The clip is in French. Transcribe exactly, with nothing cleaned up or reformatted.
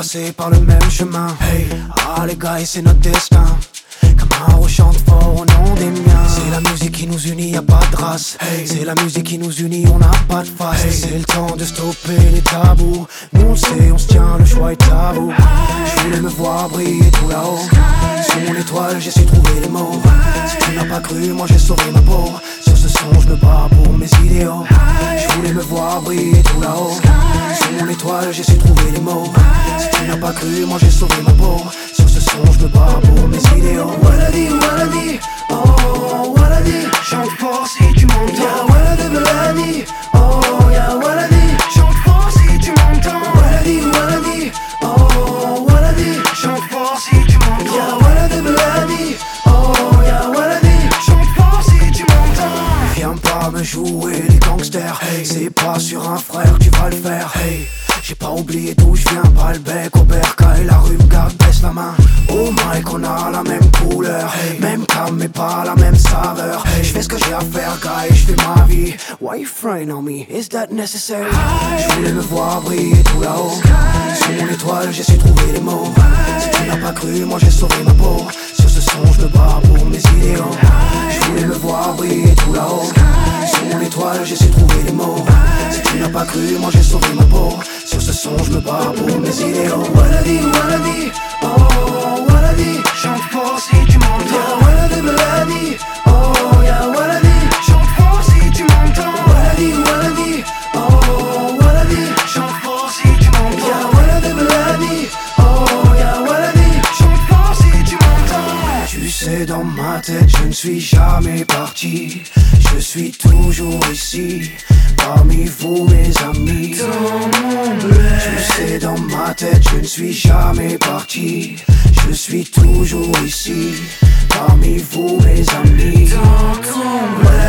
passer par le même chemin. Hey, ah les gars, et c'est notre destin. Camaro chante fort au nom des miens. C'est la musique qui nous unit, y'a pas de race. Hey, c'est la musique qui nous unit, on n'a pas de face. Hey, c'est le temps de stopper les tabous. Nous on le sait, on se tient, le choix est à vous. Je voulais me voir briller tout là-haut. Sous mon étoile, j'ai su trouver les mots. Si tu n'as pas cru, moi j'ai sauvé ma peau. Sur ce son, je me bats pour mes idéaux. Je voulais me voir briller tout là-haut. Sous mon étoile, j'ai su trouver les mots. Si tu n'as pas cru, moi j'ai sauvé ma peau. Sur ce son, je me bats pour mes idéaux. Waladi, waladi, oh waladi. Chante fort si tu m'entends. Ya waladi, waladi, oh ya waladi. Chante fort si tu m'entends. Waladi, waladi, oh waladi. Chante fort si tu m'entends. Ya waladi, waladi, oh ya waladi. Chante fort si tu m'entends. Viens pas me jouer les gangsters. Hey, c'est pas sur un frère que tu vas le faire. Hey, j'ai pas oublié d'où je viens, pas le bec au bercail, la rue me garde, baisse la main. Oh Mike, on a la même couleur, hey. Même cam mais pas la même saveur. Hey. Je fais ce que j'ai à faire, gars, et je fais ma vie. Why you frying on me? Is that necessary? Je voulais me voir briller tout là-haut. Sous mon étoile, j'ai su trouver les mots. Si tu n'as pas cru, moi j'ai sauvé ma peau. Sur ce son, je me bats pour mes idéaux. Je voulais me voir briller tout là-haut. Sous mon étoile, j'ai su trouver les mots. Si tu n'as pas cru, moi j'ai sauvé ma peau. Sur ce son, je me bats pour mes idéaux. Waladi, waladi, oh waladi. Chante fort si tu m'entends. Ya waladi, waladi, oh ya waladi. Chante fort si tu m'entends. Waladi, waladi, oh waladi. Chante fort si tu m'entends. Ya waladi, waladi, oh ya waladi. Chante fort si tu m'entends. Tu sais, dans ma tête, je ne suis jamais parti. Je suis toujours ici. Parmi vous mes amis, dans mon bled. Tu sais, dans ma tête je ne suis jamais parti. Je suis toujours ici. Parmi vous mes amis, dans ton bled.